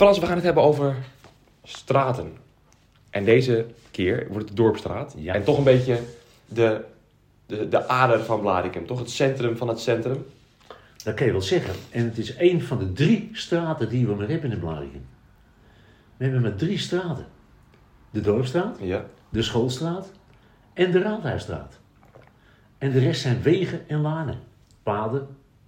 Frans, we gaan het hebben over straten. En deze keer wordt het de Dorpsstraat. Ja. En toch een beetje de ader van Blaricum. Toch het centrum van het centrum. Dat kan je wel zeggen. En het is een van de 3 straten die we maar hebben in Blaricum. We hebben maar 3 straten. De Dorpsstraat, Ja. de Schoolstraat en de Raadhuisstraat. En de rest zijn wegen en lanen. Paden.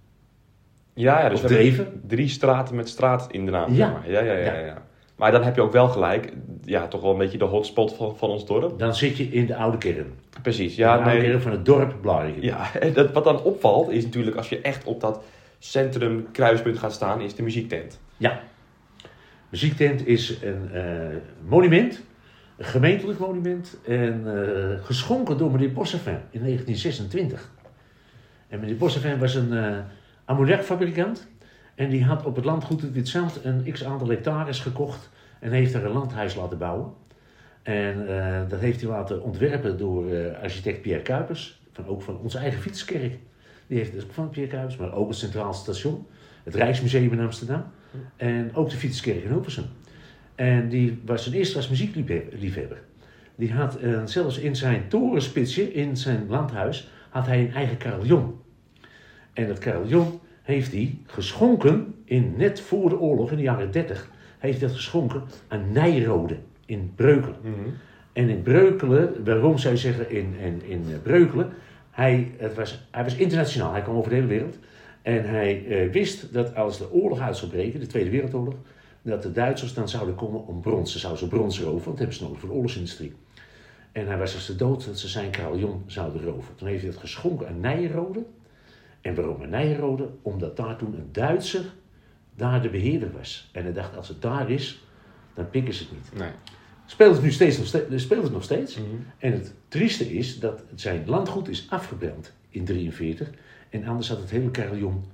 Ja, dus Of we hebben dreven. 3 straten met straat in de naam. Ja. Zeg maar. Ja. Maar dan heb je ook wel gelijk. Ja, toch wel een beetje de hotspot van ons dorp. Dan zit je in de oude kern. Precies. De Ja, oude nee. kern van het dorp Blaricum. Ja, en wat dan opvalt is natuurlijk als je echt op dat centrum kruispunt gaat staan, is de muziektent. Ja. Muziektent is een monument. Een gemeentelijk monument. En geschonken door meneer Bossevin in 1926. En meneer Bossevin was een ammoniakfabrikant. En die had op het landgoed het Witzand een x-aantal hectares gekocht. En heeft daar een landhuis laten bouwen. En dat heeft hij laten ontwerpen door architect Pierre Kuipers. Ook van onze eigen fietskerk. Die heeft het ook van Pierre Kuipers. Maar ook het Centraal Station. Het Rijksmuseum in Amsterdam. En ook de fietskerk in Hilversum. En die was eerst als muziekliefhebber. Die had zelfs in zijn torenspitsje, in zijn landhuis, had hij een eigen carillon. En dat carillon heeft hij geschonken, net voor de oorlog, in de jaren 30, heeft hij dat geschonken aan Nijrode in Breukelen. Mm-hmm. En in Breukelen, waarom zou je zeggen in Breukelen, hij was internationaal, hij kwam over de hele wereld. En hij wist dat als de oorlog uit zou breken, de Tweede Wereldoorlog, dat de Duitsers dan zouden komen om brons. Ze zouden brons roven, want dat hebben ze nodig voor de oorlogsindustrie. En hij was als de dood dat ze zijn carillon zouden roven. Toen heeft hij dat geschonken aan Nijrode. En waarom aan Nijrode? Omdat daar toen een Duitser daar de beheerder was. En hij dacht, als het daar is, dan pikken ze het niet. Nee. Speelt het nog steeds. Mm-hmm. En het trieste is dat zijn landgoed is afgebrand in 1943. En anders had het hele carillon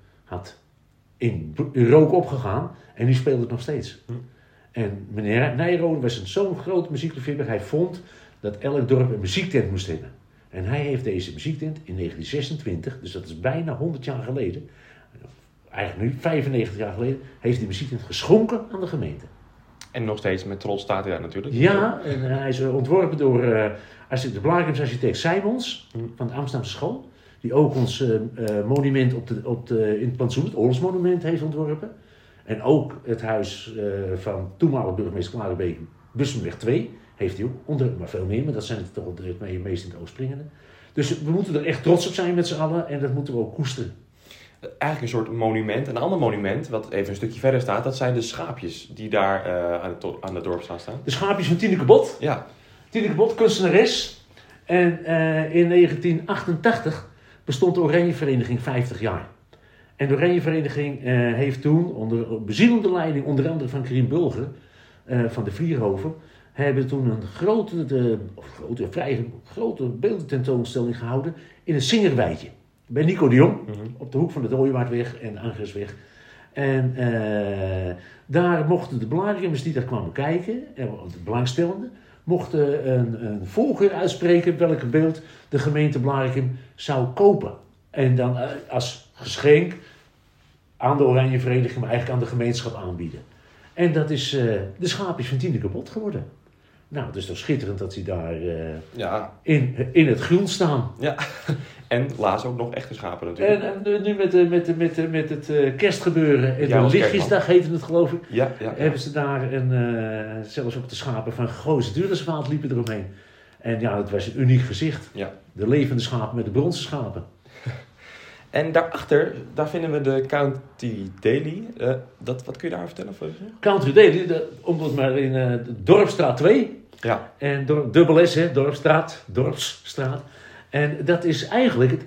in rook opgegaan. En nu speelt het nog steeds. En meneer Nijrode was zo'n groot muziekliefhebber. Hij vond dat elk dorp een muziektent moest hebben. En hij heeft deze muziektent in 1926, dus dat is bijna 100 jaar geleden, eigenlijk nu 95 jaar geleden, heeft die muziektent geschonken aan de gemeente. En nog steeds met trots staat hij daar natuurlijk. Ja, en hij is ontworpen door de Blaricumse architect Simons van de Amsterdamse School. Die ook ons monument in het plantsoen, het oorlogsmonument, heeft ontworpen. En ook het huis van toenmalig burgemeester Klarenbeek, Bussumweg 2, heeft hij ook ontworpen. Maar veel meer, maar dat zijn het toch het meest in het oog springende. Dus we moeten er echt trots op zijn met z'n allen en dat moeten we ook koesteren. Eigenlijk een soort monument. Een ander monument, wat even een stukje verder staat, dat zijn de schaapjes die daar aan de Dorpsstraat staan. De schaapjes van Tineke Bot. Ja. Tineke Bot, kunstenares. En in 1988 bestond de Oranjevereniging 50 jaar. En de Oranjevereniging heeft toen, onder bezielende leiding onder andere van Karim Bulger, van de Vlierhoven, hebben toen een vrij grote beeldententoonstelling gehouden in een Singerweidje. Bij Nico de Jong, op de hoek van de Dooyewaardweg en de Angresweg. En daar mochten de Blaricumers die daar kwamen kijken, de belangstellenden, mochten een voorkeur uitspreken welke beeld de gemeente Blaricum zou kopen. En dan als geschenk aan de Oranjevereniging, maar eigenlijk aan de gemeenschap aanbieden. En dat is de schaapjes van Tineke Bot geworden. Nou, het is toch schitterend dat ze daar in het groen staan. Ja, en laatst ook nog echte schapen natuurlijk. En nu met het kerstgebeuren en Ja, de lichtjesdag heette het geloof ik. Ja. Hebben ze daar zelfs ook de schapen van Gooise Duurreservaat liepen eromheen. En ja, het was een uniek gezicht. Ja. De levende schapen met de bronzen schapen. En daarachter, daar vinden we de County Daily. Wat kun je daar vertellen? Country Daily, omdat maar in de Dorpsstraat 2. Ja. En dubbel S, hè, Dorpsstraat. En dat is eigenlijk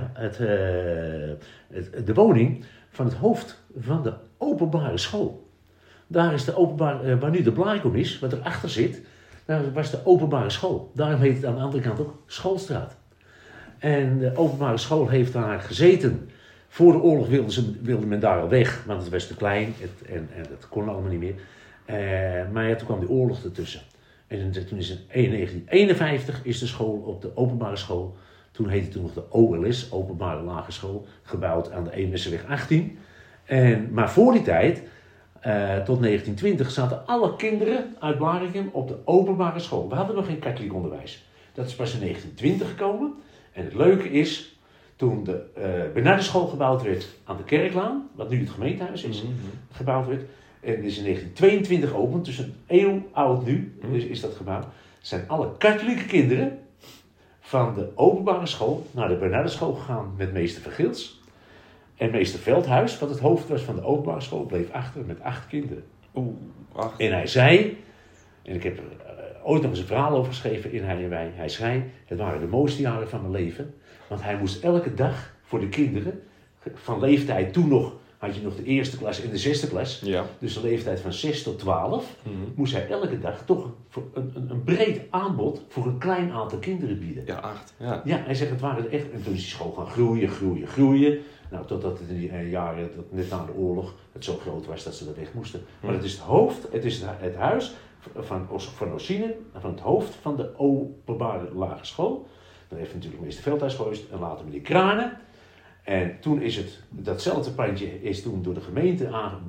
de woning van het hoofd van de openbare school. Daar is de openbare, waar nu de Blaricum is, wat erachter zit, daar was de openbare school. Daarom heet het aan de andere kant ook Schoolstraat. En de openbare school heeft daar gezeten. Voor de oorlog wilde men daar al weg, want het was te klein en dat kon allemaal niet meer. Maar ja, toen kwam die oorlog ertussen. En toen is in 1951 is de school op de openbare school, toen heette het nog de OLS, Openbare Lage School, gebouwd aan de Eemnessenweg 18. Maar voor die tijd tot 1920 zaten alle kinderen uit Blaricum op de openbare school. We hadden nog geen katholiek onderwijs. Dat is pas in 1920 gekomen. En het leuke is, toen de Bernardeschool gebouwd werd aan de Kerklaan, wat nu het gemeentehuis is, gebouwd werd. En het is in 1922 geopend, dus een eeuw oud nu is dat gebouwd. Zijn alle katholieke kinderen van de openbare school naar de Bernardeschool gegaan met meester Vergils. En meester Veldhuis, wat het hoofd was van de openbare school, bleef achter met 8 kinderen. En hij zei, en ik heb er ooit nog eens een verhaal over geschreven in Hij en Wij. Hij zei, het waren de mooiste jaren van mijn leven. Want hij moest elke dag voor de kinderen, van leeftijd toen nog, had je nog de eerste klas en de 6e klas. Ja. Dus de leeftijd van 6 tot 12, moest hij elke dag toch een breed aanbod voor een klein aantal kinderen bieden. Ja, 8. Ja, hij zegt, het waren er echt. En toen is die school gaan groeien. Nou, totdat het in die jaren, net na de oorlog, het zo groot was dat ze er weg moesten. Maar het is het hoofd, het is het huis van Ossine, van het hoofd van de openbare lagere school. Dan heeft natuurlijk meester Veldhuis geweest en later meneer Kranen. En toen is datzelfde pandje is toen door de gemeente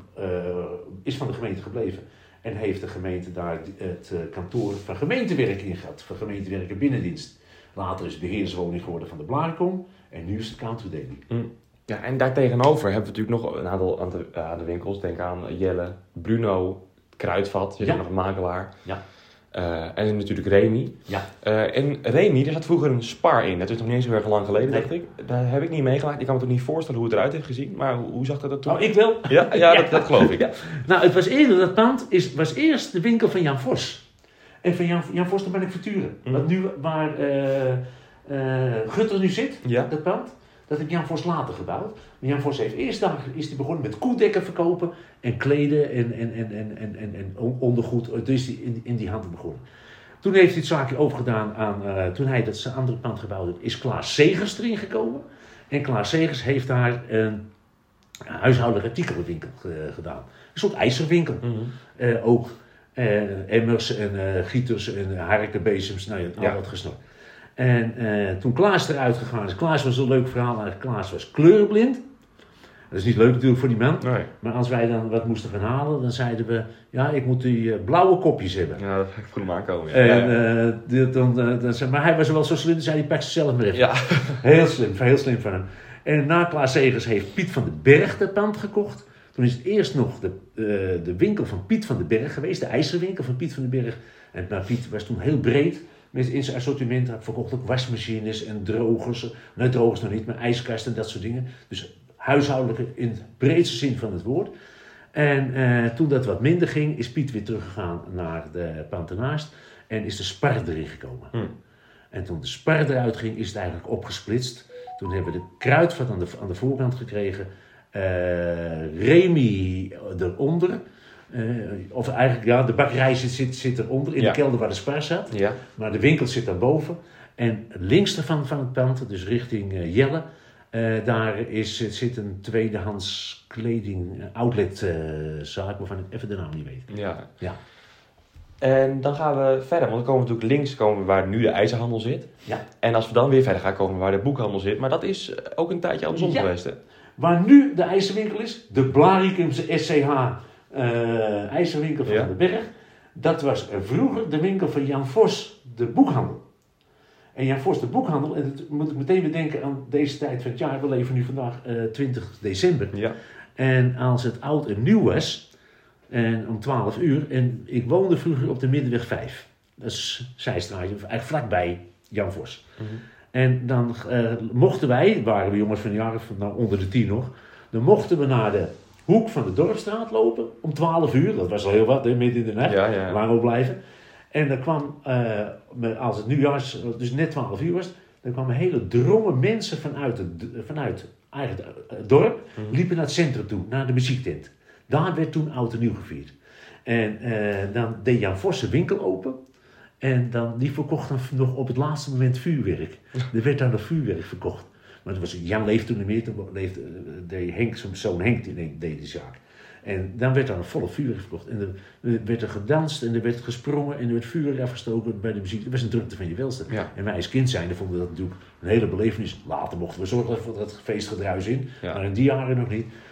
is van de gemeente gebleven. En heeft de gemeente daar het kantoor van gemeentewerk in gehad. Van gemeentewerk en binnendienst. Later is het beheerswoning geworden van de Blaricum. En nu is het Country Daily. Ja, en daartegenover hebben we natuurlijk nog een aantal aan de winkels. Denk aan Jelle, Bruno, Kruidvat. Je zit nog een makelaar. Ja. En natuurlijk Remy. Ja. En Remy, daar zat vroeger een Spar in. Dat is nog niet eens zo erg lang geleden, dacht ik. Daar heb ik niet meegemaakt. Ik kan me toch niet voorstellen hoe het eruit heeft gezien. Maar hoe zag dat er toen? Oh, ik wel. Ja, dat geloof ik. Ja. Nou, het was eerder, dat pand was eerst de winkel van Jan Vos. En van Jan Vos, daar ben ik verturen. Want nu, waar Gutter nu zit, dat pand, dat heeft Jan Vos later gebouwd. Maar Jan Vos heeft eerst begonnen met koeldekken verkopen en kleden en ondergoed. Dus in die handel begonnen. Toen heeft hij het zaakje overgedaan aan, toen hij dat andere pand gebouwd heeft, is Klaas Segers erin gekomen. En Klaas Segers heeft daar een huishoudelijke artikelenwinkel gedaan. Een soort ijzerwinkel. Ook emmers en gieters en harkenbezems, al dat gesnord. En toen Klaas eruit gegaan is, Klaas was een leuk verhaal eigenlijk, Klaas was kleurenblind. Dat is niet leuk natuurlijk voor die man. Nee. Maar als wij dan wat moesten gaan halen, dan zeiden we, ik moet die blauwe kopjes hebben. Ja, dat ga ik voor hem aankomen. Ja. Maar hij was wel zo slim, zei hij, pak ze zelf maar even. Ja. Heel slim van hem. En na Klaas Segers heeft Piet van den Berg dat pand gekocht. Toen is het eerst nog de winkel van Piet van den Berg geweest, de ijzerwinkel van Piet van den Berg. En Piet was toen heel breed. In zijn assortiment verkocht ook wasmachines en drogers. Nee, drogers nog niet, maar ijskasten en dat soort dingen. Dus huishoudelijke in de breedste zin van het woord. En toen dat wat minder ging, is Piet weer teruggegaan naar de pand ernaast. En is de Spar erin gekomen. En toen de Spar eruit ging, is het eigenlijk opgesplitst. Toen hebben we de Kruidvat aan de voorkant gekregen. Remy eronder. Of eigenlijk, de bakkerij zit eronder, in de kelder waar de Spar zat. Ja. Maar de winkel zit daarboven. En links ervan van het pand, dus richting Jelle, daar zit een tweedehands kleding outletzaak, waarvan ik even de naam niet weet. Ja. En dan gaan we verder, want dan komen we natuurlijk links waar nu de ijzerhandel zit. Ja. En als we dan weer verder gaan, komen waar de boekhandel zit. Maar dat is ook een tijdje andersom geweest, hè? Waar nu de ijzerwinkel is, de Blaricumse SCH ijzerwinkel van de Berg. Dat was vroeger de winkel van Jan Vos, de boekhandel. En Jan Vos, de boekhandel, en dat moet ik meteen weer denken aan deze tijd van het jaar. We leven nu vandaag 20 december. Ja. En als het oud en nieuw was, en om 12 uur, en ik woonde vroeger op de Middenweg 5. Dat is Zijstraatje, eigenlijk vlakbij Jan Vos. En dan mochten wij, waren we jongens van de jaren onder de 10 nog, dan mochten we naar de hoek van de Dorpsstraat lopen om 12 uur. Dat was al heel wat, midden in de nacht, lang opblijven. En dan kwam, als het nieuwjaars, dus net 12 uur was, dan kwamen hele drongen mensen vanuit eigenlijk het dorp, liepen naar het centrum toe, naar de muziektent. Daar werd toen oud en nieuw gevierd. En dan deed Jan Vos zijn winkel open. En die verkocht dan nog op het laatste moment vuurwerk. Er werd daar nog vuurwerk verkocht. Maar Jan leefde toen niet meer, toen deed Henk, zijn zoon Henk, die deed de zaak. En dan werd daar een volle vuurwerk verkocht. En er werd er gedanst en er werd gesprongen en er werd vuurwerk afgestoken bij de muziek. Het was een drukte van je welste. Ja. En wij als kind zijnde vonden dat natuurlijk een hele belevenis. Later mochten we zorgen voor dat feestgedruis in, maar in die jaren nog niet.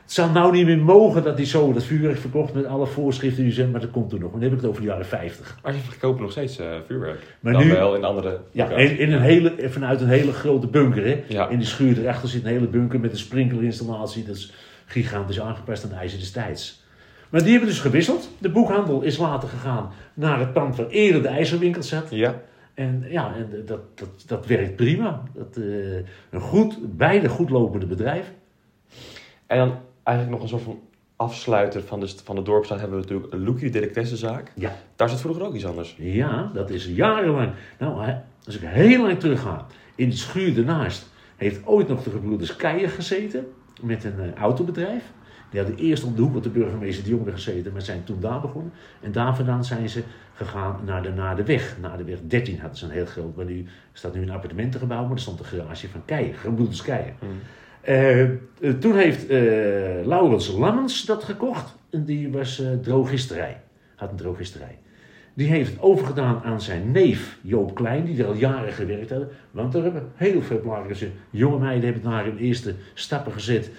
Het zou nou niet meer mogen dat hij zo dat vuurwerk verkocht met alle voorschriften die zijn, maar dat komt toen nog. Dan heb ik het over de jaren 50. Maar ze verkopen nog steeds vuurwerk. Maar dan nu, wel in andere... Ja, vanuit een hele grote bunker. Hè? Ja. In die schuur erachter zit een hele bunker met een sprinklerinstallatie. Dat is gigantisch aangepast aan de eisen destijds. Maar die hebben dus gewisseld. De boekhandel is later gegaan naar het pand waar eerder de ijzerwinkel zat. Ja. En dat werkt prima. Beide goed lopende bedrijven. En dan eigenlijk nog een soort van afsluiter van de dorpsstraat hebben we natuurlijk een Loekie delicatessenzaak. Ja. Daar zit vroeger ook iets anders. Ja, dat is jarenlang. Nou, als ik heel lang terug ga, in de schuur ernaast heeft ooit nog de gebroeders Keijer gezeten met een autobedrijf. Die hadden eerst op de hoek wat de burgemeester de Jongere gezeten, maar zijn toen daar begonnen. En daar vandaan zijn ze gegaan naar de weg. Naar de weg 13 hadden ze een heel groot, maar nu staat nu een appartementengebouw, maar er stond een garage van Keijer, gebroeders Keijer. Toen heeft Laurens Lammens dat gekocht. En die was drogisterij. Had een drogisterij. Die heeft het overgedaan aan zijn neef Joop Klein, die er al jaren gewerkt hadden. Want er hebben heel veel belangrijke jonge meiden hebben daar hun eerste stappen gezet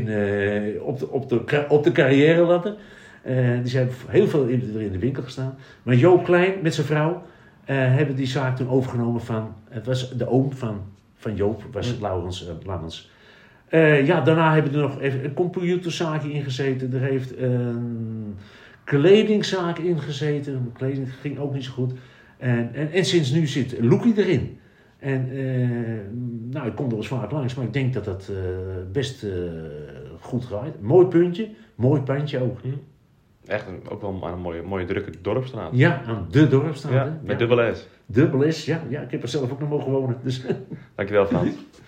op de carrière ladder. Die zijn heel veel in de winkel gestaan. Maar Joop Klein met zijn vrouw hebben die zaak toen overgenomen van... Het was de oom van Joop, was Laurens Lammens. Daarna hebben er nog even een computerzaakje ingezeten. Er heeft een kledingzaak ingezeten. Kleding ging ook niet zo goed. En sinds nu zit Loekie erin. En ik kom er wel eens vaak langs, maar ik denk dat dat best goed gaat. Mooi puntje, mooi pandje ook. Echt ook wel een mooie drukke dorpsstraat. Ja, aan de dorpsstraat. Ja, met dubbel S. Dubbel S, ja. Ik heb er zelf ook nog mogen wonen. Dus. Dankjewel, Frans.